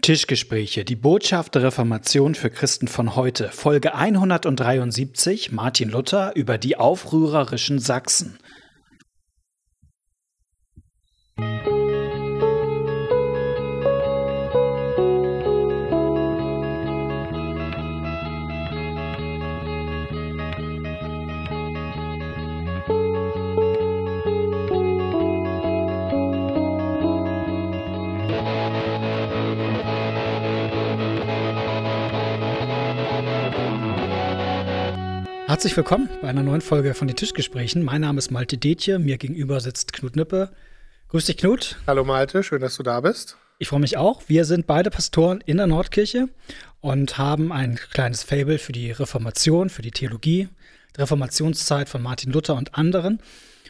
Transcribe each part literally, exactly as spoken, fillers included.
Tischgespräche, die Botschaft der Reformation für Christen von heute, Folge hundertdreiundsiebzig, Martin Luther über die aufrührerischen Sachsen. Herzlich willkommen bei einer neuen Folge von den Tischgesprächen. Mein Name ist Malte Detje, mir gegenüber sitzt Knut Nippe. Grüß dich, Knut. Hallo Malte, schön, dass du da bist. Ich freue mich auch. Wir sind beide Pastoren in der Nordkirche und haben ein kleines Faible für die Reformation, für die Theologie, die Reformationszeit von Martin Luther und anderen.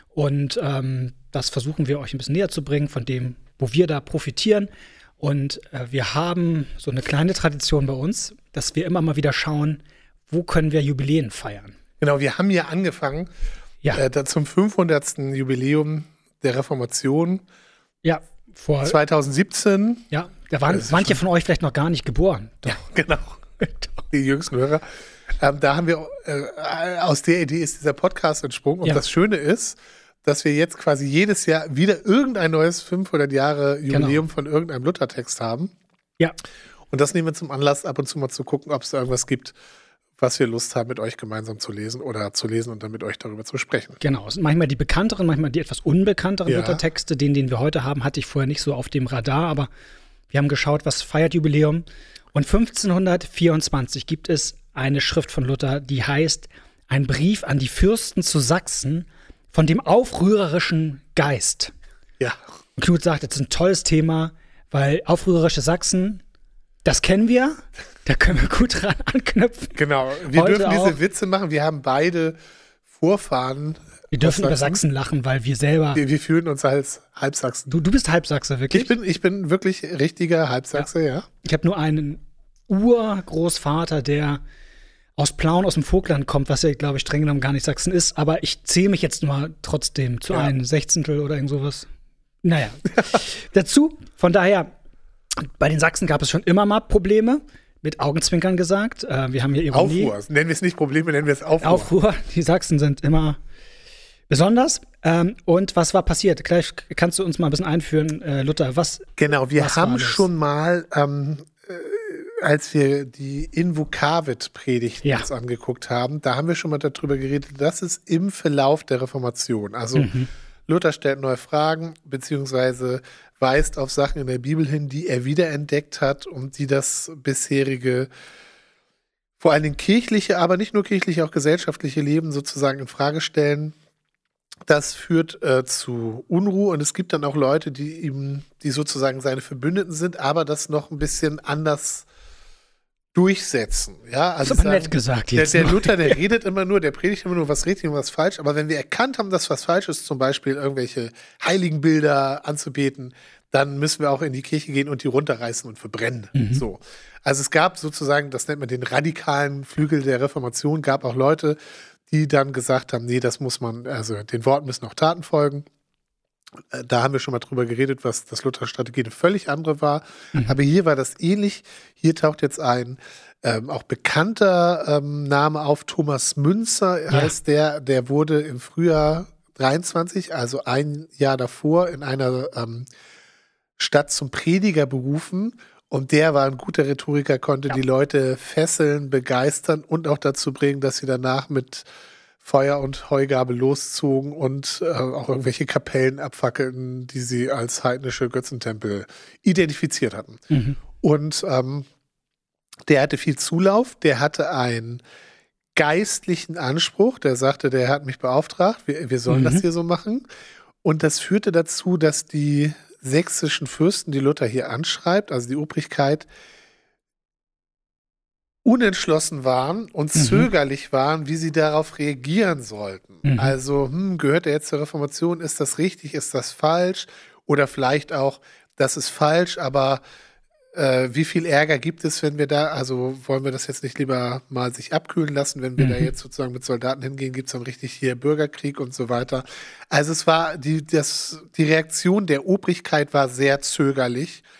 Und ähm, das versuchen wir euch ein bisschen näher zu bringen, von dem, wo wir da profitieren. Und äh, wir haben so eine kleine Tradition bei uns, dass wir immer mal wieder schauen, wo können wir Jubiläen feiern? Genau, wir haben hier angefangen ja. äh, da zum fünfhundertsten Jubiläum der Reformation. Ja, vor zwanzig siebzehn. Ja, da waren manche von euch vielleicht noch gar nicht geboren. Doch. Ja, genau. Die jüngsten Hörer. Ähm, da haben wir, äh, aus der Idee ist dieser Podcast entsprungen. Und ja. Das Schöne ist, dass wir jetzt quasi jedes Jahr wieder irgendein neues fünfhundert Jahre Jubiläum genau. von irgendeinem Luthertext haben. Ja. Und das nehmen wir zum Anlass, ab und zu mal zu gucken, ob es da irgendwas gibt, was wir Lust haben, mit euch gemeinsam zu lesen oder zu lesen und dann mit euch darüber zu sprechen. Genau, es sind manchmal die bekannteren, manchmal die etwas unbekannteren ja. Luthertexte. Den, den wir heute haben, hatte ich vorher nicht so auf dem Radar, aber wir haben geschaut, was feiert Jubiläum. Und fünfzehnhundertvierundzwanzig gibt es eine Schrift von Luther, die heißt Ein Brief an die Fürsten zu Sachsen von dem aufrührerischen Geist. Ja. Und Knut sagt, das ist ein tolles Thema, weil aufrührerische Sachsen, das kennen wir, da können wir gut dran anknüpfen. Genau, wir Heute dürfen diese auch. Witze machen. Wir haben beide Vorfahren. Wir dürfen über Sachsen lachen, weil wir selber. Wir, wir fühlen uns als Halbsachsen. Du, du bist Halbsachse, wirklich? Ich bin, ich bin wirklich richtiger Halbsachse, ja. ja. Ich habe nur einen Urgroßvater, der aus Plauen, aus dem Vogtland kommt, was ja, glaube ich, streng genommen gar nicht Sachsen ist. Aber ich zähle mich jetzt mal trotzdem zu ja. einem Sechzehntel oder irgend sowas. Naja, dazu, von daher. Bei den Sachsen gab es schon immer mal Probleme, mit Augenzwinkern gesagt. Äh, wir haben hier Ironie. Aufruhr. Nennen wir es nicht Probleme, nennen wir es Aufruhr. Aufruhr. Die Sachsen sind immer besonders. Ähm, und was war passiert? Gleich kannst du uns mal ein bisschen einführen, äh, Luther. Was Genau, wir was haben schon mal, ähm, äh, als wir die Invokavit-Predigten ja. uns angeguckt haben, da haben wir schon mal darüber geredet, das ist im Verlauf der Reformation. Also mhm. Luther stellt neue Fragen, beziehungsweise weist auf Sachen in der Bibel hin, die er wiederentdeckt hat und die das bisherige, vor allen Dingen kirchliche, aber nicht nur kirchliche, auch gesellschaftliche Leben sozusagen in Frage stellen. Das führt äh, zu Unruhe und es gibt dann auch Leute, die ihm, die sozusagen seine Verbündeten sind, aber das noch ein bisschen anders durchsetzen. Ja, also das ist aber nett gesagt jetzt. Der, der Luther, der redet immer nur, der predigt immer nur, was richtig und was falsch. Aber wenn wir erkannt haben, dass was falsch ist, zum Beispiel irgendwelche Heiligenbilder anzubeten, dann müssen wir auch in die Kirche gehen und die runterreißen und verbrennen. Mhm. So. Also es gab sozusagen, das nennt man den radikalen Flügel der Reformation, gab auch Leute, die dann gesagt haben, nee, das muss man, also den Worten müssen auch Taten folgen. Da haben wir schon mal drüber geredet, was das Luther-Strategie eine völlig andere war. Mhm. Aber hier war das ähnlich. Hier taucht jetzt ein ähm, auch bekannter ähm, Name auf. Thomas Münzer ja. heißt der. Der wurde im Frühjahr dreiundzwanzig, also ein Jahr davor, in einer ähm, Stadt zum Prediger berufen. Und der war ein guter Rhetoriker, konnte ja. die Leute fesseln, begeistern und auch dazu bringen, dass sie danach mit Feuer und Heugabel loszogen und äh, auch irgendwelche Kapellen abfackelten, die sie als heidnische Götzentempel identifiziert hatten. Mhm. Und ähm, der hatte viel Zulauf, der hatte einen geistlichen Anspruch, der sagte, der hat mich beauftragt, wir, wir sollen mhm. das hier so machen. Und das führte dazu, dass die sächsischen Fürsten, die Luther hier anschreibt, also die Obrigkeit, unentschlossen waren und mhm. zögerlich waren, wie sie darauf reagieren sollten. Mhm. Also, hm, gehört er jetzt zur Reformation? Ist das richtig? Ist das falsch? Oder vielleicht auch, das ist falsch, aber äh, wie viel Ärger gibt es, wenn wir da, also wollen wir das jetzt nicht lieber mal sich abkühlen lassen, wenn wir mhm. da jetzt sozusagen mit Soldaten hingehen, gibt es dann richtig hier Bürgerkrieg und so weiter. Also es war, die, das, die Reaktion der Obrigkeit war sehr zögerlich.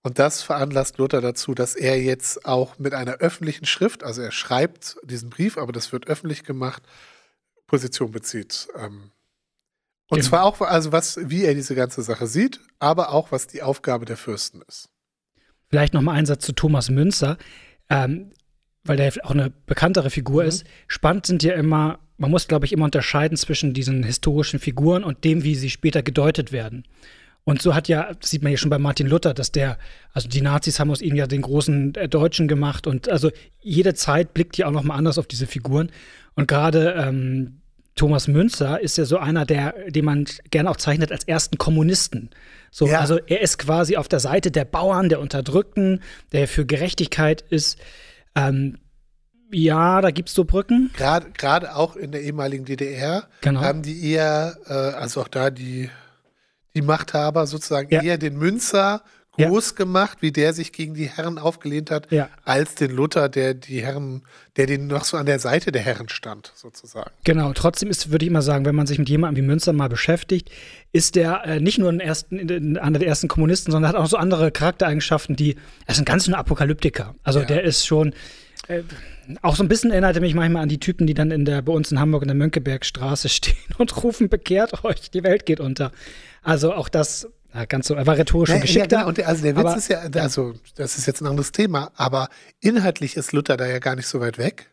Und das veranlasst Luther dazu, dass er jetzt auch mit einer öffentlichen Schrift, also er schreibt diesen Brief, aber das wird öffentlich gemacht, Position bezieht. Und genau. zwar auch, also was, wie er diese ganze Sache sieht, aber auch, was die Aufgabe der Fürsten ist. Vielleicht noch mal ein Satz zu Thomas Münzer, ähm, weil der auch eine bekanntere Figur mhm. ist. Spannend sind ja immer, man muss, glaube ich, immer unterscheiden zwischen diesen historischen Figuren und dem, wie sie später gedeutet werden. Und so hat ja, das sieht man ja schon bei Martin Luther, dass der, also die Nazis haben aus ihm ja den großen äh, Deutschen gemacht und also jede Zeit blickt ja auch noch mal anders auf diese Figuren. Und gerade ähm, Thomas Münzer ist ja so einer, der, den man gerne auch zeichnet als ersten Kommunisten. So, ja. Also er ist quasi auf der Seite der Bauern, der Unterdrückten, der für Gerechtigkeit ist. Ähm, ja, da gibt's so Brücken. Gerade gerade auch in der ehemaligen D D R genau. haben die eher, äh, also auch da die die Machthaber sozusagen ja. eher den Münzer groß ja. gemacht, wie der sich gegen die Herren aufgelehnt hat, ja. als den Luther, der die Herren, der den noch so an der Seite der Herren stand, sozusagen. Genau, trotzdem ist, würde ich mal sagen, wenn man sich mit jemandem wie Münzer mal beschäftigt, ist der äh, nicht nur ein ersten, in, einer der ersten Kommunisten, sondern hat auch so andere Charaktereigenschaften, die, er ist ein ganz ein Apokalyptiker. Also ja. der ist schon, äh, auch so ein bisschen erinnert er mich manchmal an die Typen, die dann in der, bei uns in Hamburg in der Mönckebergstraße stehen und rufen, bekehrt euch, die Welt geht unter. Also auch das, ja, ganz so, er war rhetorisch schon geschickter. Ja, genau. Und der, also der Witz aber, ist ja, also das ist jetzt ein anderes Thema, aber inhaltlich ist Luther da ja gar nicht so weit weg.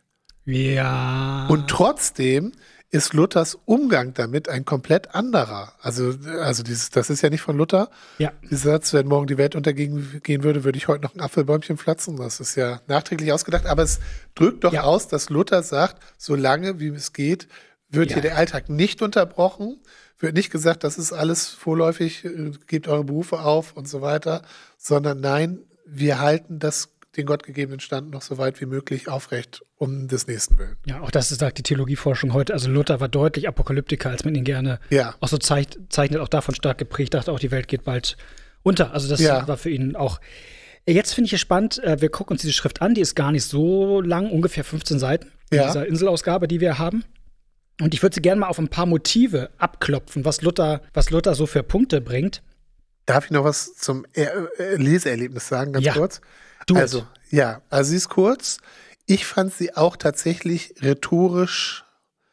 Ja. Und trotzdem ist Luthers Umgang damit ein komplett anderer. Also, also dieses, das ist ja nicht von Luther. Ja. Dieser Satz, wenn morgen die Welt untergehen gehen würde, würde ich heute noch ein Apfelbäumchen pflanzen. Das ist ja nachträglich ausgedacht. Aber es drückt doch ja. aus, dass Luther sagt, solange wie es geht, wird ja. hier der Alltag nicht unterbrochen. Wird nicht gesagt, das ist alles vorläufig, gebt eure Berufe auf und so weiter, sondern nein, wir halten das, den gottgegebenen Stand noch so weit wie möglich aufrecht, um des Nächsten willen. Ja, auch das sagt die Theologieforschung heute. Also Luther war deutlich Apokalyptiker, als man ihn gerne ja. auch so zeigt, zeichnet, auch davon stark geprägt, dachte auch, die Welt geht bald unter. Also das ja. war für ihn auch. Jetzt finde ich es spannend, wir gucken uns diese Schrift an, die ist gar nicht so lang, ungefähr fünfzehn Seiten, ja. in dieser Inselausgabe, die wir haben. Und ich würde sie gerne mal auf ein paar Motive abklopfen, was Luther, was Luther so für Punkte bringt. Darf ich noch was zum er äh, Leseerlebnis sagen, ganz ja, kurz? Du also, it. ja, also sie ist kurz. Ich fand sie auch tatsächlich rhetorisch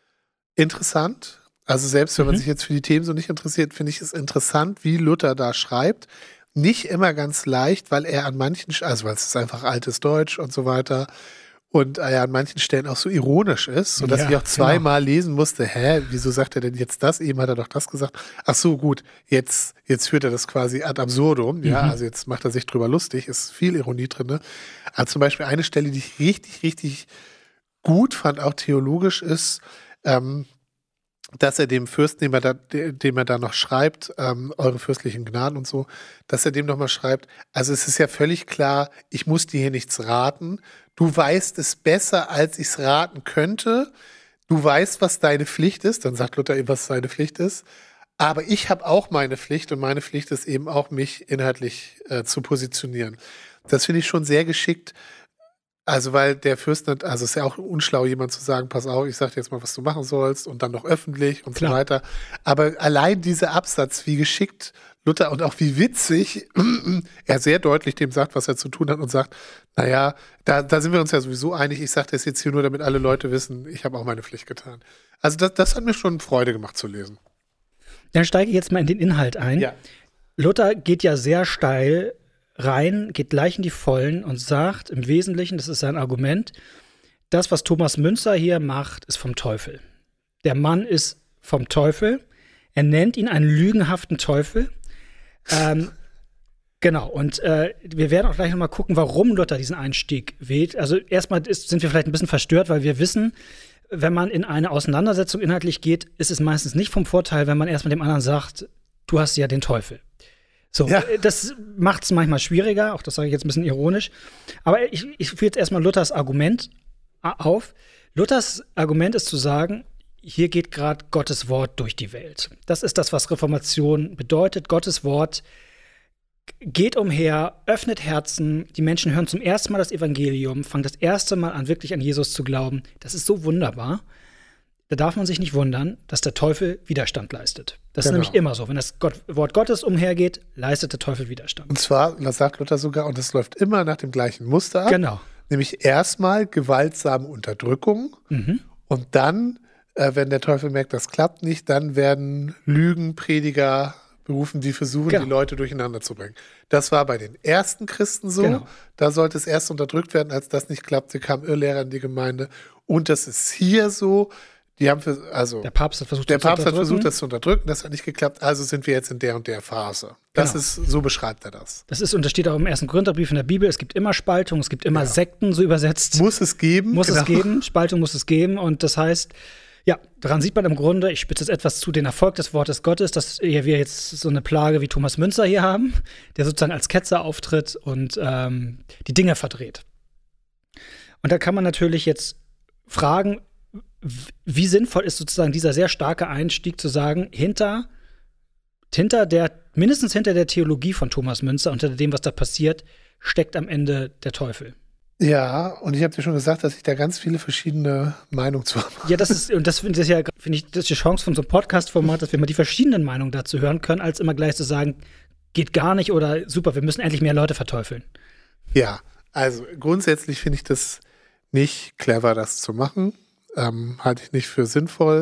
interessant. Also selbst wenn mhm. man sich jetzt für die Themen so nicht interessiert, finde ich es interessant, wie Luther da schreibt. Nicht immer ganz leicht, weil er an manchen, also weil es ist einfach altes Deutsch und so weiter, und er an manchen Stellen auch so ironisch ist, sodass ja, ich auch zweimal genau. lesen musste, hä, wieso sagt er denn jetzt das? Eben hat er doch das gesagt. Ach so, gut, jetzt, jetzt führt er das quasi ad absurdum, ja, mhm. also jetzt macht er sich drüber lustig, ist viel Ironie drin. Ne? Aber zum Beispiel eine Stelle, die ich richtig, richtig gut fand, auch theologisch, ist, ähm, dass er dem Fürsten, dem er da, dem er da noch schreibt, ähm, eure fürstlichen Gnaden und so, dass er dem nochmal schreibt, also es ist ja völlig klar, ich muss dir hier nichts raten, du weißt es besser, als ich es raten könnte, du weißt, was deine Pflicht ist, dann sagt Luther eben, was seine Pflicht ist, aber ich habe auch meine Pflicht und meine Pflicht ist eben auch, mich inhaltlich äh, zu positionieren. Das finde ich schon sehr geschickt. Also, weil der Fürst, nicht, also es ist ja auch unschlau, jemand zu sagen, pass auf, ich sag dir jetzt mal, was du machen sollst und dann noch öffentlich und Klar. so weiter. Aber allein dieser Absatz, wie geschickt Luther und auch wie witzig er sehr deutlich dem sagt, was er zu tun hat und sagt, naja, da, da sind wir uns ja sowieso einig, ich sage das jetzt hier nur, damit alle Leute wissen, ich habe auch meine Pflicht getan. Also das, das hat mir schon Freude gemacht zu lesen. Dann steige ich jetzt mal in den Inhalt ein. Ja. Luther geht ja sehr steil rein, geht gleich in die Vollen und sagt im Wesentlichen, das ist sein Argument, das, was Thomas Münzer hier macht, ist vom Teufel. Der Mann ist vom Teufel. Er nennt ihn einen lügenhaften Teufel. Ähm, genau, und äh, wir werden auch gleich noch mal gucken, warum Luther diesen Einstieg wählt. Also erstmal ist, sind wir vielleicht ein bisschen verstört, weil wir wissen, wenn man in eine Auseinandersetzung inhaltlich geht, ist es meistens nicht vom Vorteil, wenn man erstmal dem anderen sagt, du hast ja den Teufel. So, ja. Das macht es manchmal schwieriger, auch das sage ich jetzt ein bisschen ironisch. Aber ich, ich führe jetzt erstmal Luthers Argument auf. Luthers Argument ist zu sagen, hier geht gerade Gottes Wort durch die Welt. Das ist das, was Reformation bedeutet. Gottes Wort geht umher, öffnet Herzen. Die Menschen hören zum ersten Mal das Evangelium, fangen das erste Mal an, wirklich an Jesus zu glauben. Das ist so wunderbar. da darf man sich nicht wundern, dass der Teufel Widerstand leistet. Das Genau. ist nämlich immer so. Wenn das Gott, Wort Gottes umhergeht, leistet der Teufel Widerstand. Und zwar, das sagt Luther sogar, und das läuft immer nach dem gleichen Muster ab. Genau. Nämlich erstmal gewaltsame Unterdrückung Mhm. und dann, äh, wenn der Teufel merkt, das klappt nicht, dann werden Lügenprediger berufen, die versuchen, Genau. die Leute durcheinander zu bringen. Das war bei den ersten Christen so. Genau. Da sollte es erst unterdrückt werden. Als das nicht klappte, kamen Irrlehrer in die Gemeinde. Und das ist hier so. Die haben für, also Der Papst hat versucht, der das zu Papst hat unterdrücken. versucht, das zu unterdrücken. Das hat nicht geklappt. Also sind wir jetzt in der und der Phase. Das Genau. ist, so beschreibt er das. Das ist, und das steht auch im ersten Korintherbrief in der Bibel, es gibt immer Spaltung, es gibt immer Ja. Sekten, so übersetzt. Muss es geben. Muss genau. es geben, Spaltung muss es geben. Und das heißt, ja, daran sieht man im Grunde, ich spitze jetzt etwas zu, den Erfolg des Wortes Gottes, dass wir jetzt so eine Plage wie Thomas Münzer hier haben, der sozusagen als Ketzer auftritt und ähm, die Dinge verdreht. Und da kann man natürlich jetzt fragen, wie sinnvoll ist sozusagen dieser sehr starke Einstieg zu sagen, hinter, hinter der, mindestens hinter der Theologie von Thomas Münzer, unter dem, was da passiert, steckt am Ende der Teufel. Ja, und ich habe dir schon gesagt, dass ich da ganz viele verschiedene Meinungen zu habe. Ja, das ist, und das finde ich ja, finde ich, das ist die Chance von so einem Podcast-Format, dass wir mal die verschiedenen Meinungen dazu hören können, als immer gleich zu sagen, geht gar nicht oder super, wir müssen endlich mehr Leute verteufeln. Ja, also grundsätzlich finde ich das nicht clever, das zu machen. Ähm, halte ich nicht für sinnvoll.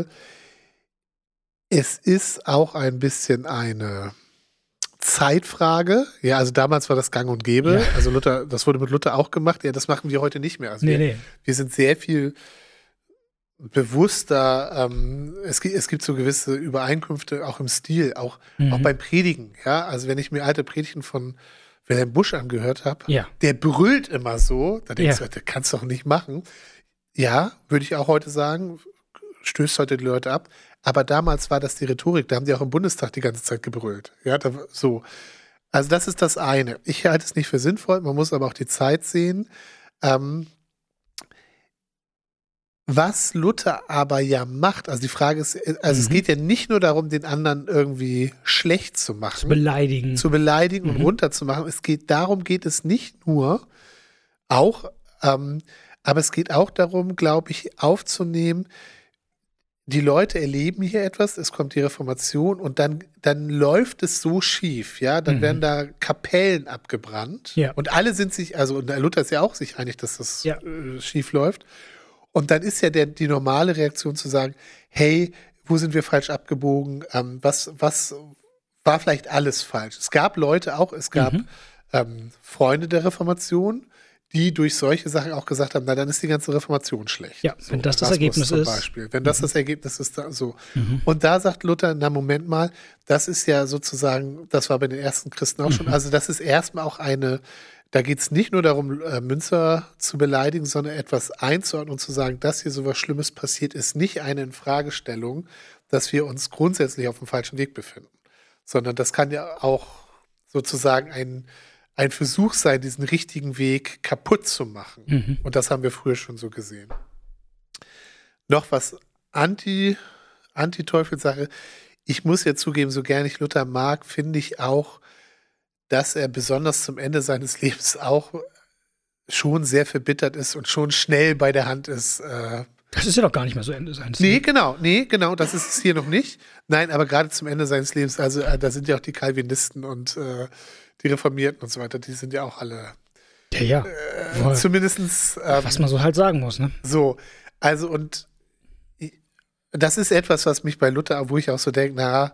Es ist auch ein bisschen eine Zeitfrage. Ja, also damals war das gang und gäbe. Ja. Also Luther, das wurde mit Luther auch gemacht. Ja, das machen wir heute nicht mehr. Also Nee, wir, nee. wir sind sehr viel bewusster. Ähm, es, gibt, es gibt so gewisse Übereinkünfte auch im Stil, auch, Mhm. auch beim Predigen. Ja, also wenn ich mir alte Predigten von Wilhelm Busch angehört habe, Ja. der brüllt immer so. Da denkst Ja. du, das kannst du doch nicht machen. Ja, würde ich auch heute sagen, stößt heute die Leute ab. Aber damals war das die Rhetorik. Da haben die auch im Bundestag die ganze Zeit gebrüllt. Ja, da, so. Also das ist das eine. Ich halte es nicht für sinnvoll. Man muss aber auch die Zeit sehen. Ähm, was Luther aber ja macht, also die Frage ist, also es Mhm. geht ja nicht nur darum, den anderen irgendwie schlecht zu machen, Zu beleidigen. zu beleidigen und Mhm. runterzumachen. Es geht darum, geht es nicht nur, auch, ähm, aber es geht auch darum, glaube ich, aufzunehmen, die Leute erleben hier etwas, es kommt die Reformation und dann, dann läuft es so schief, ja, dann Mhm. werden da Kapellen abgebrannt Ja. und alle sind sich, also und Luther ist ja auch sich einig, dass das Ja. äh, schief läuft. Und dann ist ja der, die normale Reaktion zu sagen, hey, wo sind wir falsch abgebogen? Ähm, was, was war vielleicht alles falsch? Es gab Leute auch, es gab Mhm. ähm, Freunde der Reformation, die durch solche Sachen auch gesagt haben, na, dann ist die ganze Reformation schlecht. Ja, wenn das das Erasmus Ergebnis zum ist. Beispiel. Wenn das das Ergebnis ist, da, so. Mhm. Und da sagt Luther, na, Moment mal, das ist ja sozusagen, das war bei den ersten Christen auch schon, Mhm. also das ist erstmal auch eine, da geht es nicht nur darum, äh, Münzer zu beleidigen, sondern etwas einzuordnen und zu sagen, dass hier sowas Schlimmes passiert, ist nicht eine Infragestellung, dass wir uns grundsätzlich auf dem falschen Weg befinden. Sondern das kann ja auch sozusagen ein, ein Versuch sein, diesen richtigen Weg kaputt zu machen. Mhm. Und das haben wir früher schon so gesehen. Noch was Anti, Anti-Teufelssache. Ich muss ja zugeben, so gern ich Luther mag, finde ich auch, dass er besonders zum Ende seines Lebens auch schon sehr verbittert ist und schon schnell bei der Hand ist. Äh Das ist ja doch gar nicht mehr so Ende seines nee, Lebens. genau, nee, genau, das ist es hier noch nicht. Nein, aber gerade zum Ende seines Lebens, also äh, da sind ja auch die Calvinisten und äh, die Reformierten und so weiter, die sind ja auch alle Ja, ja. äh, Voll. zumindestens ähm, Was man so halt sagen muss, ne? so. Also und ich- das ist etwas, was mich bei Luther, wo ich auch so denke, na,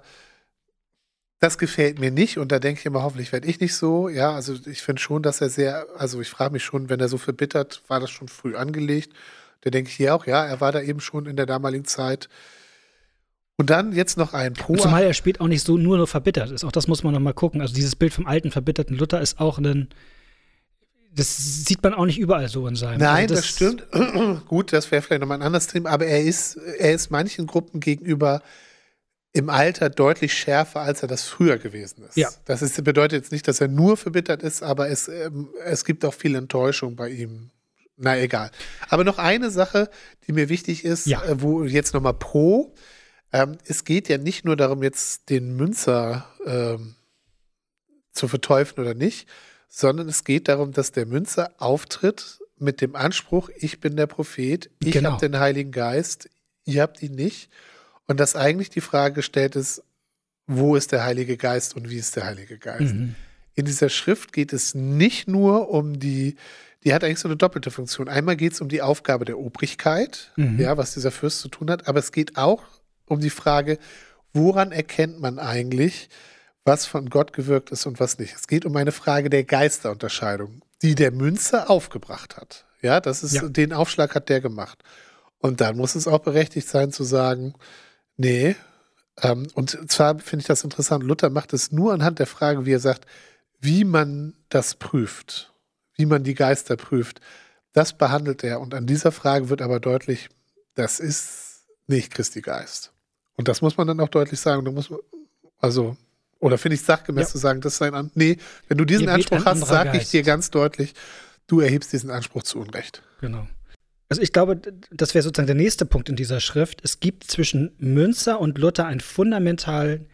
das gefällt mir nicht und da denke ich immer, hoffentlich werde ich nicht so. Ja, also ich finde schon, dass er sehr, also ich frage mich schon, wenn er so verbittert, war das schon früh angelegt. Da denke ich hier auch, ja, er war da eben schon in der damaligen Zeit. Und dann jetzt noch ein Pro. Und zumal er spät auch nicht so nur, nur verbittert ist. Auch das muss man noch mal gucken. Also dieses Bild vom alten, verbitterten Luther ist auch ein, das sieht man auch nicht überall so in seinem. Nein, also das, stimmt. Gut, das wäre vielleicht nochmal ein anderes Thema, aber er ist, er ist manchen Gruppen gegenüber im Alter deutlich schärfer, als er das früher gewesen ist. Ja. Das ist, bedeutet jetzt nicht, dass er nur verbittert ist, aber es, ähm, es gibt auch viel Enttäuschung bei ihm. Na, egal. Aber noch eine Sache, die mir wichtig ist, Ja. äh, wo jetzt nochmal pro, ähm, es geht ja nicht nur darum, jetzt den Münzer ähm, zu verteufeln oder nicht, sondern es geht darum, dass der Münzer auftritt mit dem Anspruch, ich bin der Prophet, ich Genau. habe den Heiligen Geist, ihr habt ihn nicht. Und dass eigentlich die Frage gestellt ist, wo ist der Heilige Geist und wie ist der Heilige Geist? Mhm. In dieser Schrift geht es nicht nur um die, die hat eigentlich so eine doppelte Funktion. Einmal geht es um die Aufgabe der Obrigkeit, mhm. ja, was dieser Fürst zu tun hat, aber es geht auch um die Frage, woran erkennt man eigentlich, was von Gott gewirkt ist und was nicht. Es geht um eine Frage der Geisterunterscheidung, die der Münzer aufgebracht hat. Ja, das ist, ja. Den Aufschlag hat der gemacht. Und dann muss es auch berechtigt sein zu sagen, nee, ähm, und zwar finde ich das interessant, Luther macht es nur anhand der Frage, wie er sagt, wie man das prüft, wie man die Geister prüft, das behandelt er. Und an dieser Frage wird aber deutlich, das ist nicht Christi Geist. Und das muss man dann auch deutlich sagen. Da muss man, also Oder finde ich sachgemäß ja. zu sagen, das ist ein Anspruch. Nee, wenn du diesen Anspruch hast, sage ich dir ganz deutlich, du erhebst diesen Anspruch zu Unrecht. Genau. Also ich glaube, das wäre sozusagen der nächste Punkt in dieser Schrift. Es gibt zwischen Münzer und Luther ein fundamental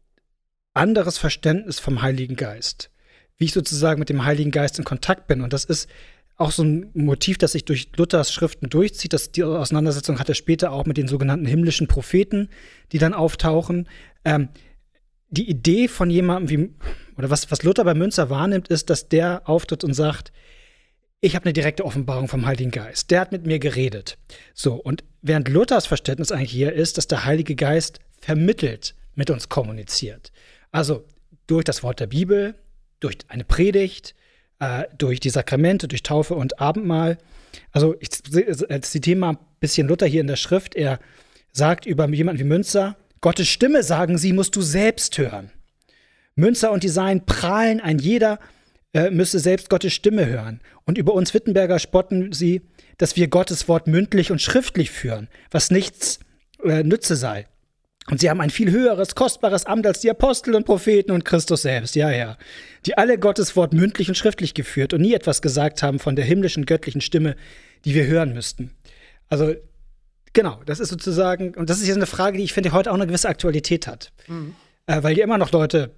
anderes Verständnis vom Heiligen Geist. Wie ich sozusagen mit dem Heiligen Geist in Kontakt bin. Und das ist auch so ein Motiv, das sich durch Luthers Schriften durchzieht. Das, die Auseinandersetzung hat er später auch mit den sogenannten himmlischen Propheten, die dann auftauchen. Ähm, Die Idee von jemandem wie, oder was, was Luther bei Münzer wahrnimmt, ist, dass der auftritt und sagt, ich habe eine direkte Offenbarung vom Heiligen Geist. Der hat mit mir geredet. So, und während Luthers Verständnis eigentlich hier ist, dass der Heilige Geist vermittelt mit uns kommuniziert. Also durch das Wort der Bibel, durch eine Predigt, äh, durch die Sakramente, durch Taufe und Abendmahl. Also ich zitiere mal ein bisschen Luther hier in der Schrift. Er sagt über jemanden wie Münzer, Gottes Stimme, sagen sie, musst du selbst hören. Münzer und die Seinen prahlen, ein jeder äh, müsse selbst Gottes Stimme hören. Und über uns Wittenberger spotten sie, dass wir Gottes Wort mündlich und schriftlich führen, was nichts äh, nütze sei. Und sie haben ein viel höheres, kostbares Amt als die Apostel und Propheten und Christus selbst, ja, ja, die alle Gottes Wort mündlich und schriftlich geführt und nie etwas gesagt haben von der himmlischen, göttlichen Stimme, die wir hören müssten. Also genau, das ist sozusagen, und das ist jetzt eine Frage, die ich finde, heute auch eine gewisse Aktualität hat. Mhm. Äh, weil hier immer noch Leute,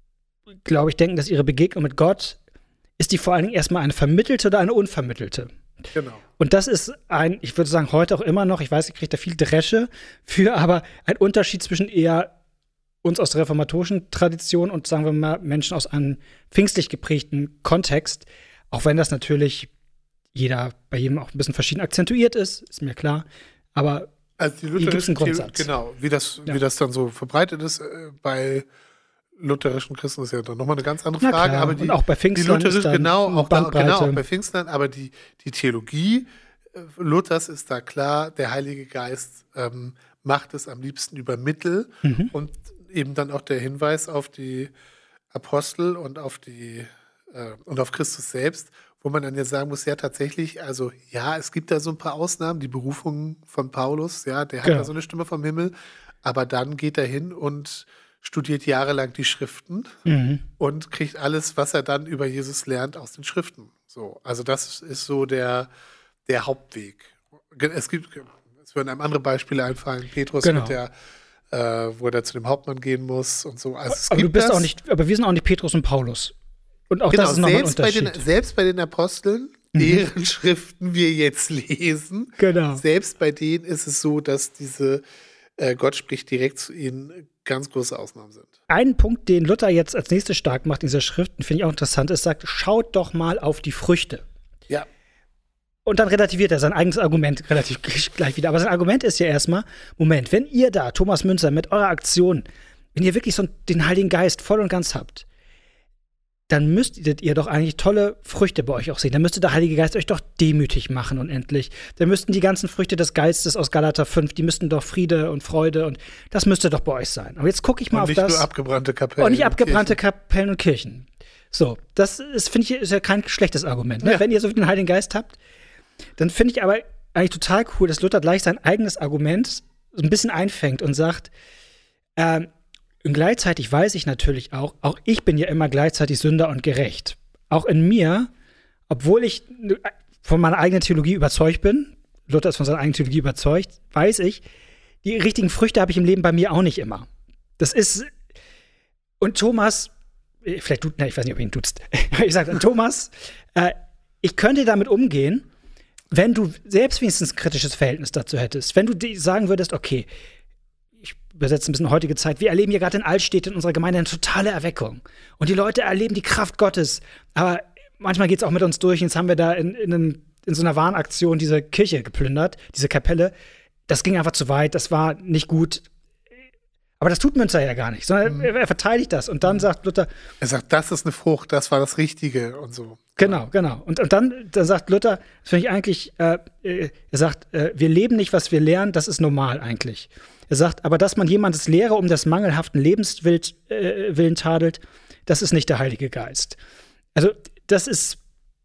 glaube ich, denken, dass ihre Begegnung mit Gott, ist die vor allen Dingen erstmal eine vermittelte oder eine unvermittelte. Genau. Und das ist ein, ich würde sagen, heute auch immer noch, ich weiß, ich kriege da viel Dresche für, aber ein Unterschied zwischen eher uns aus der reformatorischen Tradition und, sagen wir mal, Menschen aus einem pfingstlich geprägten Kontext, auch wenn das natürlich jeder, bei jedem auch ein bisschen verschieden akzentuiert ist, ist mir klar. Aber also die lutherischen Grundsatz. Genau, wie das, ja. wie das dann so verbreitet ist äh, bei lutherischen Christen ist ja dann nochmal eine ganz andere Frage. Aber die, und auch bei Pfingstlern die lutherischen, genau, auch, da, genau, auch bei Pfingstlern, aber die, die Theologie äh, Luthers ist da klar, der Heilige Geist ähm, macht es am liebsten über Mittel mhm. und eben dann auch der Hinweis auf die Apostel und auf die äh, und auf Christus selbst, wo man dann ja sagen muss, ja tatsächlich, also ja, es gibt da so ein paar Ausnahmen, die Berufung von Paulus, ja, der hat ja genau. so eine Stimme vom Himmel, aber dann geht er hin und studiert jahrelang die Schriften mhm. und kriegt alles, was er dann über Jesus lernt, aus den Schriften. So, also das ist so der, der Hauptweg. Es gibt, es würden einem andere Beispiele einfallen, Petrus genau. mit der, äh, wo er zu dem Hauptmann gehen muss und so. Also es aber gibt du bist das. auch nicht, aber wir sind auch nicht Petrus und Paulus. Und auch genau, das ist nochmal ein selbst bei Unterschied. den, selbst bei den Aposteln, mhm. deren Schriften wir jetzt lesen, genau. selbst bei denen ist es so, dass diese äh, Gott spricht direkt zu ihnen, ganz große Ausnahmen sind. Ein Punkt, den Luther jetzt als nächstes stark macht in dieser Schrift, finde ich auch interessant, ist, sagt, schaut doch mal auf die Früchte. Ja. Und dann relativiert er sein eigenes Argument relativ gleich wieder. Aber sein Argument ist ja erstmal, Moment, wenn ihr da, Thomas Münzer, mit eurer Aktion, wenn ihr wirklich so den Heiligen Geist voll und ganz habt, dann müsstet ihr doch eigentlich tolle Früchte bei euch auch sehen. Dann müsste der Heilige Geist euch doch demütig machen unendlich. Dann müssten die ganzen Früchte des Geistes aus Galater fünf, die müssten doch Friede und Freude und das müsste doch bei euch sein. Aber jetzt gucke ich mal und auf nicht das. Nicht nur abgebrannte Kapellen. Und nicht abgebrannte und Kirchen. Kapellen und Kirchen. So, das ist, finde ich, ist ja kein schlechtes Argument. Ne? Ja. Wenn ihr so den Heiligen Geist habt, dann finde ich aber eigentlich total cool, dass Luther gleich sein eigenes Argument so ein bisschen einfängt und sagt, ähm, und gleichzeitig weiß ich natürlich auch, auch ich bin ja immer gleichzeitig Sünder und gerecht. Auch in mir, obwohl ich von meiner eigenen Theologie überzeugt bin, Luther ist von seiner eigenen Theologie überzeugt, weiß ich, die richtigen Früchte habe ich im Leben bei mir auch nicht immer. Das ist, und Thomas, vielleicht du, ne, ich weiß nicht, ob ihr ihn duzt, ich sage dann, Thomas, äh, ich könnte damit umgehen, wenn du selbst wenigstens ein kritisches Verhältnis dazu hättest, wenn du die sagen würdest, okay, ich übersetze ein bisschen heutige Zeit, wir erleben hier gerade in Altstädten in unserer Gemeinde eine totale Erweckung. Und die Leute erleben die Kraft Gottes. Aber manchmal geht es auch mit uns durch. Jetzt haben wir da in, in, einem, in so einer Warnaktion diese Kirche geplündert, diese Kapelle. Das ging einfach zu weit, das war nicht gut. Aber das tut Münzer ja gar nicht, sondern mhm. er, er verteidigt das. Und dann mhm. sagt Luther. Er sagt, das ist eine Frucht, das war das Richtige und so. Genau, genau. Und, und dann, dann sagt Luther, das finde ich eigentlich, äh, er sagt, äh, wir leben nicht, was wir lernen, das ist normal eigentlich. Er sagt, aber dass man jemandes Lehre um des mangelhaften Lebenswillen äh, Willen tadelt, das ist nicht der Heilige Geist. Also, das ist.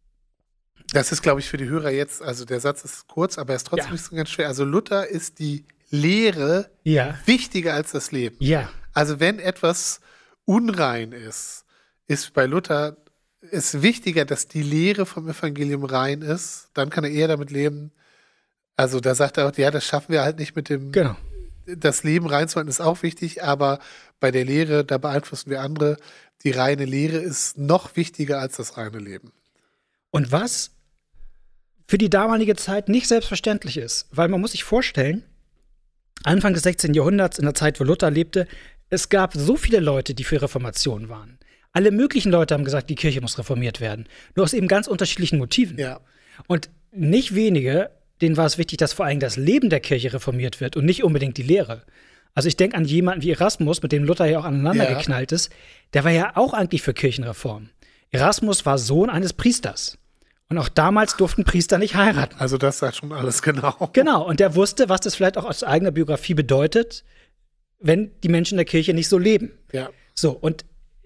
Das ist, glaube ich, für die Hörer jetzt, also der Satz ist kurz, aber er ist trotzdem ja. nicht so ganz schwer. Also, Luther ist die Lehre ja. wichtiger als das Leben. Ja. Also wenn etwas unrein ist, ist bei Luther ist wichtiger, dass die Lehre vom Evangelium rein ist. Dann kann er eher damit leben. Also da sagt er auch, ja, das schaffen wir halt nicht mit dem, genau. das Leben reinzuhalten ist auch wichtig, aber bei der Lehre, da beeinflussen wir andere. Die reine Lehre ist noch wichtiger als das reine Leben. Und was für die damalige Zeit nicht selbstverständlich ist, weil man muss sich vorstellen, Anfang des sechzehnten. Jahrhunderts, in der Zeit, wo Luther lebte, es gab so viele Leute, die für Reformation waren. Alle möglichen Leute haben gesagt, die Kirche muss reformiert werden. Nur aus eben ganz unterschiedlichen Motiven. Ja. Und nicht wenige, denen war es wichtig, dass vor allem das Leben der Kirche reformiert wird und nicht unbedingt die Lehre. Also ich denke an jemanden wie Erasmus, mit dem Luther ja auch aneinander ja. geknallt ist. Der war ja auch eigentlich für Kirchenreform. Erasmus war Sohn eines Priesters. Und auch damals durften Priester nicht heiraten. Also das sagt schon alles genau. Genau, und der wusste, was das vielleicht auch aus eigener Biografie bedeutet, wenn die Menschen in der Kirche nicht so leben. Ja. So, und,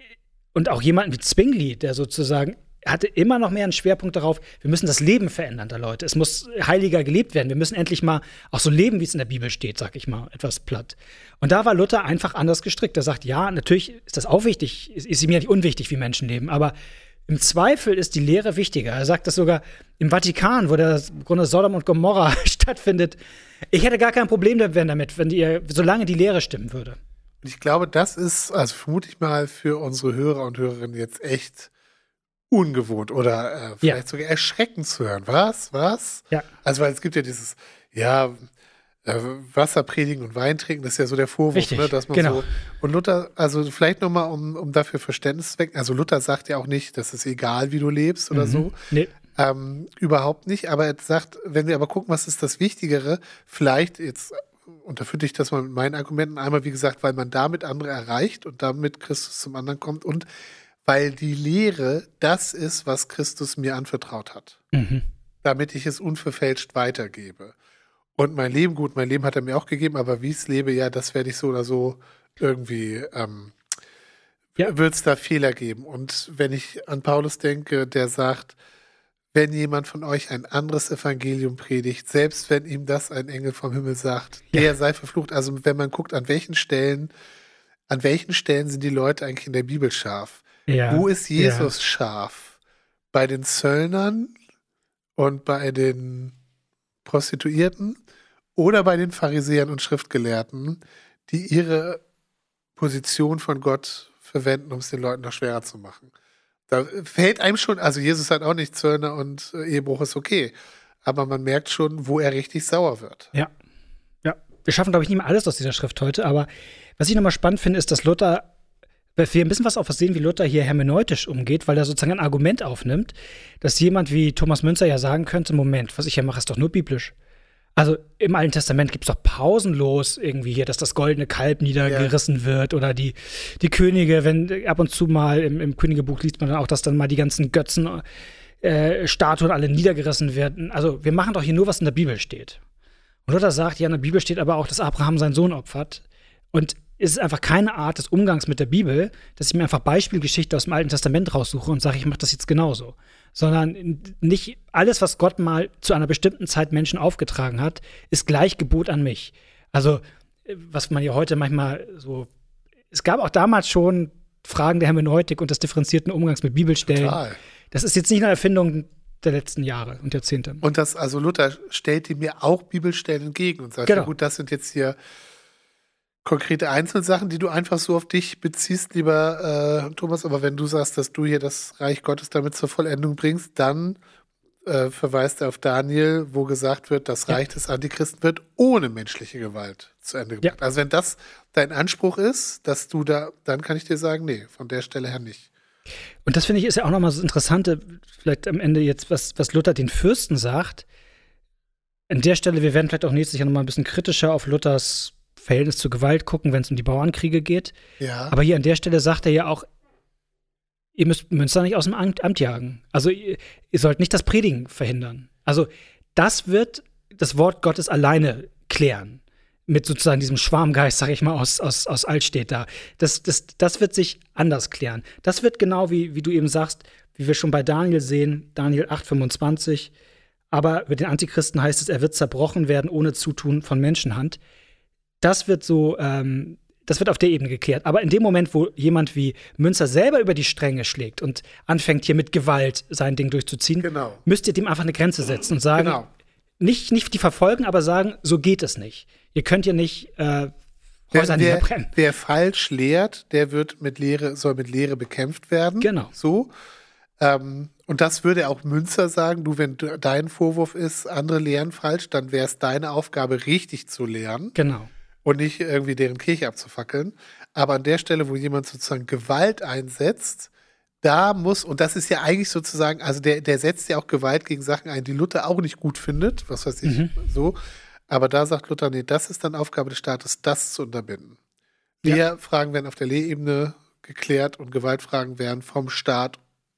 und auch jemanden wie Zwingli, der sozusagen hatte immer noch mehr einen Schwerpunkt darauf, wir müssen das Leben verändern der Leute. Es muss heiliger gelebt werden. Wir müssen endlich mal auch so leben, wie es in der Bibel steht, sag ich mal, etwas platt. Und da war Luther einfach anders gestrickt. Er sagt, ja, natürlich ist das auch wichtig, ist, ist ihm ja nicht unwichtig, wie Menschen leben, aber im Zweifel ist die Lehre wichtiger. Er sagt das sogar im Vatikan, wo der im Grunde Sodom und Gomorra stattfindet. Ich hätte gar kein Problem damit, wenn die, solange die Lehre stimmen würde. Und ich glaube, das ist, also vermute ich mal, für unsere Hörer und Hörerinnen jetzt echt ungewohnt oder äh, vielleicht ja. sogar erschreckend zu hören. Was? Was? Ja. Also, weil es gibt ja dieses, ja, äh, Wasser predigen und Wein trinken, das ist ja so der Vorwurf, Richtig, ne, dass man genau. so. Und Luther, also vielleicht nochmal, um, um dafür Verständnis zu wecken, also Luther sagt ja auch nicht, das ist egal, wie du lebst oder mhm. so. Nee. Ähm, überhaupt nicht, aber er sagt, wenn wir aber gucken, was ist das Wichtigere, vielleicht jetzt unterfütte ich das mal mit meinen Argumenten, einmal wie gesagt, weil man damit andere erreicht und damit Christus zum anderen kommt und weil die Lehre das ist, was Christus mir anvertraut hat, mhm. damit ich es unverfälscht weitergebe. Und mein Leben, gut, mein Leben hat er mir auch gegeben, aber wie ich es lebe, ja, das werde ich so oder so irgendwie, ähm, ja. wird es da Fehler geben. Und wenn ich an Paulus denke, der sagt, wenn jemand von euch ein anderes Evangelium predigt, selbst wenn ihm das ein Engel vom Himmel sagt, ja. der sei verflucht. Also wenn man guckt, an welchen Stellen, an welchen Stellen sind die Leute eigentlich in der Bibel scharf? Ja. Wo ist Jesus ja. scharf? Bei den Zöllnern und bei den Prostituierten oder bei den Pharisäern und Schriftgelehrten, die ihre Position von Gott verwenden, um es den Leuten noch schwerer zu machen. Da fällt einem schon, also Jesus hat auch nicht Zöllner und äh, Ehebruch ist okay, aber man merkt schon, wo er richtig sauer wird. Ja, ja. Wir schaffen, glaube ich, nicht mehr alles aus dieser Schrift heute, aber was ich nochmal spannend finde, ist, dass Luther, wir ein bisschen was auch sehen, wie Luther hier hermeneutisch umgeht, weil er sozusagen ein Argument aufnimmt, dass jemand wie Thomas Münzer ja sagen könnte, Moment, was ich hier mache, ist doch nur biblisch. Also im Alten Testament gibt es doch pausenlos irgendwie hier, dass das goldene Kalb niedergerissen ja. wird oder die, die Könige, wenn ab und zu mal im, im Königebuch liest man dann auch, dass dann mal die ganzen Götzen, äh, Statuen alle niedergerissen werden. Also wir machen doch hier nur, was in der Bibel steht. Und Luther sagt, ja, in der Bibel steht aber auch, dass Abraham seinen Sohn opfert. Und es ist einfach keine Art des Umgangs mit der Bibel, dass ich mir einfach Beispielgeschichte aus dem Alten Testament raussuche und sage, ich mache das jetzt genauso. Sondern nicht alles, was Gott mal zu einer bestimmten Zeit Menschen aufgetragen hat, ist gleich Gebot an mich. Also, was man ja heute manchmal so, es gab auch damals schon Fragen der Hermeneutik und des differenzierten Umgangs mit Bibelstellen. Total. Das ist jetzt nicht eine Erfindung der letzten Jahre und Jahrzehnte. Und das, also Luther stellte mir auch Bibelstellen entgegen und sagt, genau. ja gut, das sind jetzt hier konkrete Einzelsachen, die du einfach so auf dich beziehst, lieber äh, Thomas, aber wenn du sagst, dass du hier das Reich Gottes damit zur Vollendung bringst, dann äh, verweist er auf Daniel, wo gesagt wird, das Reich ja. des Antichristen wird ohne menschliche Gewalt zu Ende gebracht. Ja. Also wenn das dein Anspruch ist, dass du da, dann kann ich dir sagen, nee, von der Stelle her nicht. Und das finde ich ist ja auch nochmal so das Interessante, vielleicht am Ende jetzt, was, was Luther den Fürsten sagt. An der Stelle, wir werden vielleicht auch nächstes Jahr nochmal ein bisschen kritischer auf Luthers Verhältnis zur Gewalt gucken, wenn es um die Bauernkriege geht. Ja. Aber hier an der Stelle sagt er ja auch, ihr müsst Münster nicht aus dem Amt, Amt jagen. Also ihr, ihr sollt nicht das Predigen verhindern. Also das wird das Wort Gottes alleine klären. Mit sozusagen diesem Schwarmgeist, sag ich mal, aus, aus, aus Altstedt da. Das, das, das wird sich anders klären. Das wird genau wie, wie du eben sagst, wie wir schon bei Daniel sehen, Daniel acht fünfundzwanzig. Aber über den Antichristen heißt es, er wird zerbrochen werden ohne Zutun von Menschenhand. Das wird so, ähm, das wird auf der Ebene geklärt. Aber in dem Moment, wo jemand wie Münzer selber über die Stränge schlägt und anfängt, hier mit Gewalt sein Ding durchzuziehen, genau. müsst ihr dem einfach eine Grenze setzen und sagen, genau. nicht, nicht die verfolgen, aber sagen, so geht es nicht. Ihr könnt ja nicht äh, Häuser niederbrennen. Wer, wer falsch lehrt, der wird mit Lehre, soll mit Lehre bekämpft werden. Genau. So. Ähm, und das würde auch Münzer sagen, du, wenn dein Vorwurf ist, andere lehren falsch, dann wäre es deine Aufgabe, richtig zu lehren. Genau. Und nicht irgendwie deren Kirche abzufackeln. Aber an der Stelle, wo jemand sozusagen Gewalt einsetzt, da muss, und das ist ja eigentlich sozusagen, also der, der setzt ja auch Gewalt gegen Sachen ein, die Luther auch nicht gut findet, was weiß ich, mhm. so. Aber da sagt Luther, nee, das ist dann Aufgabe des Staates, das zu unterbinden. Ja. Lehrfragen werden auf der Lehrebene geklärt und Gewaltfragen werden vom Staat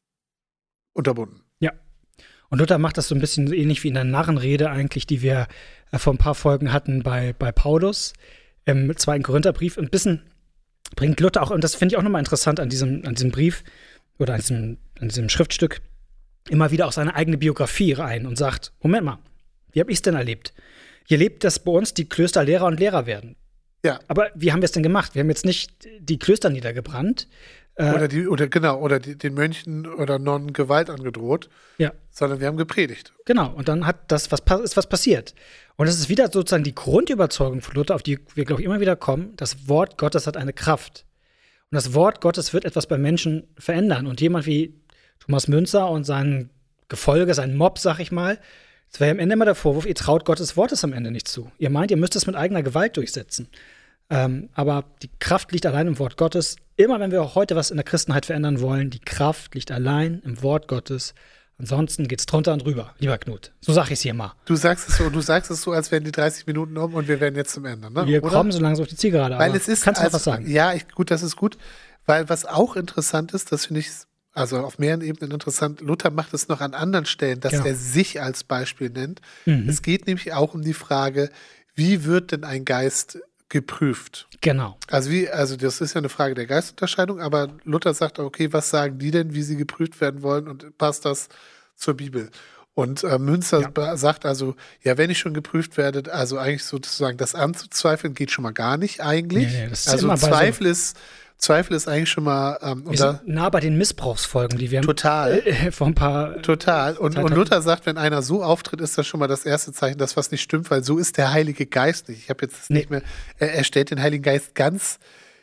unterbunden. Ja. Und Luther macht das so ein bisschen ähnlich wie in der Narrenrede eigentlich, die wir äh, vor ein paar Folgen hatten bei, bei Paulus im zweiten Korintherbrief. Ein bisschen bringt Luther auch, und das finde ich auch nochmal interessant an diesem, an diesem Brief oder an diesem, an diesem Schriftstück, immer wieder auch seine eigene Biografie rein und sagt, Moment mal, wie habe ich es denn erlebt? Ihr lebt, dass bei uns die Klöster Lehrer und Lehrer werden. Ja. Aber wie haben wir es denn gemacht? Wir haben jetzt nicht die Klöster niedergebrannt. Äh, oder die, oder genau, oder die, den Mönchen oder Nonnen Gewalt angedroht. Ja. Sondern wir haben gepredigt. Genau. Und dann hat das, was ist was passiert. Und das ist wieder sozusagen die Grundüberzeugung von Luther, auf die wir, glaube ich, immer wieder kommen. Das Wort Gottes hat eine Kraft. Und das Wort Gottes wird etwas bei Menschen verändern. Und jemand wie Thomas Münzer und sein Gefolge, sein Mob, sag ich mal, das wäre am Ende immer der Vorwurf, ihr traut Gottes Wortes am Ende nicht zu. Ihr meint, ihr müsst es mit eigener Gewalt durchsetzen. Ähm, aber die Kraft liegt allein im Wort Gottes. Immer wenn wir auch heute was in der Christenheit verändern wollen, die Kraft liegt allein im Wort Gottes. Ansonsten geht's drunter und drüber, lieber Knut. So sag ich's hier mal. Du sagst es so, du sagst es so, als wären die dreißig Minuten um und wir wären jetzt zum Ende, ne? Wir Oder? kommen so langsam auf die Zielgerade. Weil es ist, kannst du also, noch was sagen? Ja, ich, gut, das ist gut. Weil was auch interessant ist, das finde ich, also auf mehreren Ebenen interessant, Luther macht es noch an anderen Stellen, dass Genau. er sich als Beispiel nennt. Mhm. Es geht nämlich auch um die Frage, wie wird denn ein Geist geprüft? Genau. Also wie, also das ist ja eine Frage der Geistunterscheidung, aber Luther sagt, okay, was sagen die denn, wie sie geprüft werden wollen und passt das zur Bibel? Und äh, Münzer Ja. sagt also, ja, wenn ich schon geprüft werde, also eigentlich sozusagen das anzuzweifeln geht schon mal gar nicht eigentlich. Nee, nee, das ist also immer bei so- Zweifel ist Zweifel ist eigentlich schon mal ähm, Wir und da, sind nah bei den Missbrauchsfolgen, die wir total, äh, vor ein paar total. Und, und Luther sagt, wenn einer so auftritt, ist das schon mal das erste Zeichen, dass was nicht stimmt, weil so ist der Heilige Geist nicht. Ich habe jetzt Nee. nicht mehr. Er, er stellt den Heiligen Geist ganz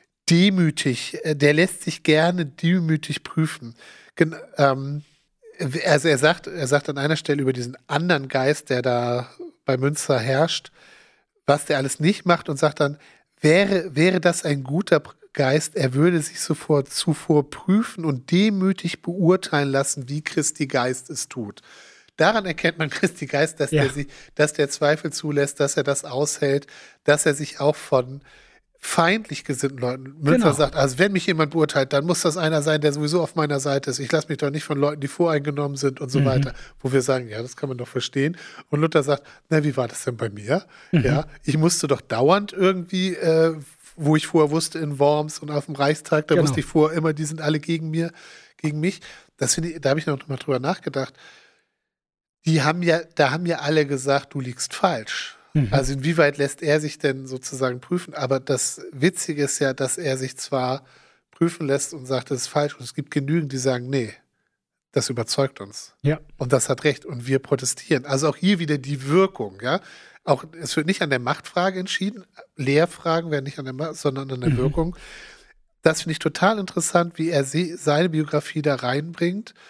demütig. Äh, Der lässt sich gerne demütig prüfen. Gen ähm, also er sagt, er sagt an einer Stelle über diesen anderen Geist, der da bei Münzer herrscht, was der alles nicht macht und sagt dann, wäre, wäre das ein guter Geist, er würde sich sofort zuvor prüfen und demütig beurteilen lassen, wie Christi Geist es tut. Daran erkennt man Christi Geist, dass, Ja. der, sie, dass der Zweifel zulässt, dass er das aushält, dass er sich auch von feindlich gesinnten Leuten, Münzer Genau. sagt, also wenn mich jemand beurteilt, dann muss das einer sein, der sowieso auf meiner Seite ist. Ich lasse mich doch nicht von Leuten, die voreingenommen sind und so Mhm. weiter. Wo wir sagen, ja, das kann man doch verstehen. Und Luther sagt, na, wie war das denn bei mir? Mhm. Ja, ich musste doch dauernd irgendwie, äh, wo ich vorher wusste, in Worms und auf dem Reichstag, da Genau. wusste ich vorher immer, die sind alle gegen mir, gegen mich. Das finde ich, da habe ich noch mal drüber nachgedacht. Die haben ja, da haben ja alle gesagt, du liegst falsch. Mhm. Also inwieweit lässt er sich denn sozusagen prüfen? Aber das Witzige ist ja, dass er sich zwar prüfen lässt und sagt, das ist falsch. Und es gibt genügend, die sagen, nee, das überzeugt uns. Ja. Und das hat recht. Und wir protestieren. Also auch hier wieder die Wirkung, ja. Auch, es wird nicht an der Machtfrage entschieden. Lehrfragen werden nicht an der Macht, sondern an der Mhm. Wirkung. Das finde ich total interessant, wie er sie, seine Biografie da reinbringt.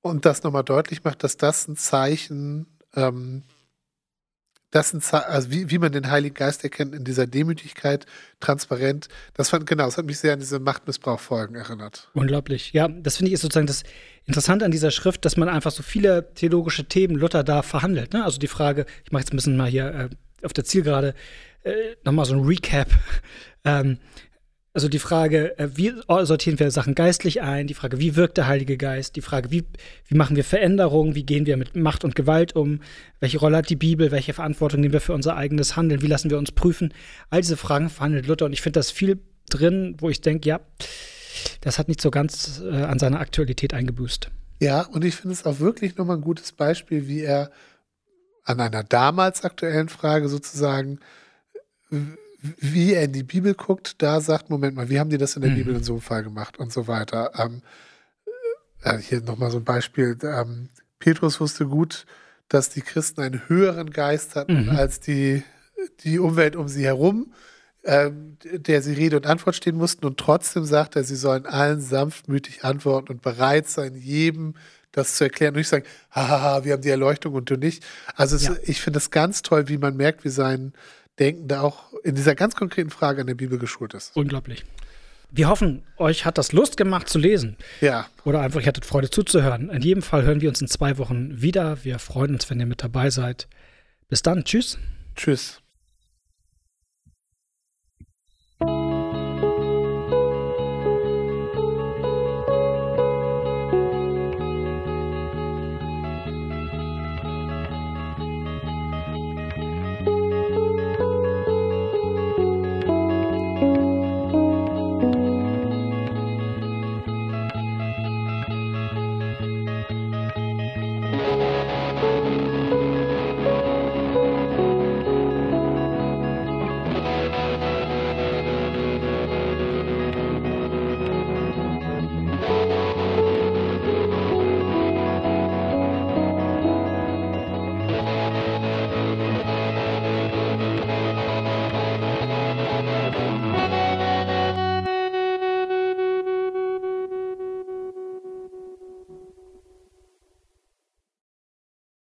und das nochmal deutlich macht, dass das ein Zeichen, ähm, das ein Ze- also wie, wie man den Heiligen Geist erkennt, in dieser Demütigkeit, transparent. Das fand, genau, das hat mich sehr an diese Machtmissbrauch-Folgen erinnert. Unglaublich. Ja, das finde ich ist sozusagen das Interessante an dieser Schrift, dass man einfach so viele theologische Themen Luther da verhandelt. Ne? Also die Frage, ich mache jetzt ein bisschen mal hier äh, auf der Zielgerade äh, nochmal so ein Recap. ähm, Also die Frage, äh, wie sortieren wir Sachen geistlich ein? Die Frage, wie wirkt der Heilige Geist? Die Frage, wie, wie machen wir Veränderungen? Wie gehen wir mit Macht und Gewalt um? Welche Rolle hat die Bibel? Welche Verantwortung nehmen wir für unser eigenes Handeln? Wie lassen wir uns prüfen? All diese Fragen verhandelt Luther. Und ich finde das viel drin, wo ich denke, ja, das hat nicht so ganz äh, an seiner Aktualität eingebüßt. Ja, und ich finde es auch wirklich nochmal ein gutes Beispiel, wie er an einer damals aktuellen Frage sozusagen, wie er in die Bibel guckt, da sagt, Moment mal, wie haben die das in der mhm. Bibel in so einem Fall gemacht und so weiter. Ähm, äh, hier nochmal so ein Beispiel. Ähm, Petrus wusste gut, dass die Christen einen höheren Geist hatten mhm. als die, die Umwelt um sie herum, ähm, der sie Rede und Antwort stehen mussten. Und trotzdem sagt er, sie sollen allen sanftmütig antworten und bereit sein, jedem das zu erklären. Und nicht sagen, haha, wir haben die Erleuchtung und du nicht. Also es, ja. ich finde es ganz toll, wie man merkt, wie sein Denken da auch in dieser ganz konkreten Frage an der Bibel geschult ist. Unglaublich. Wir hoffen, euch hat das Lust gemacht zu lesen. Ja. Oder einfach, ihr hattet Freude zuzuhören. In jedem Fall hören wir uns in zwei Wochen wieder. Wir freuen uns, wenn ihr mit dabei seid. Bis dann. Tschüss. Tschüss.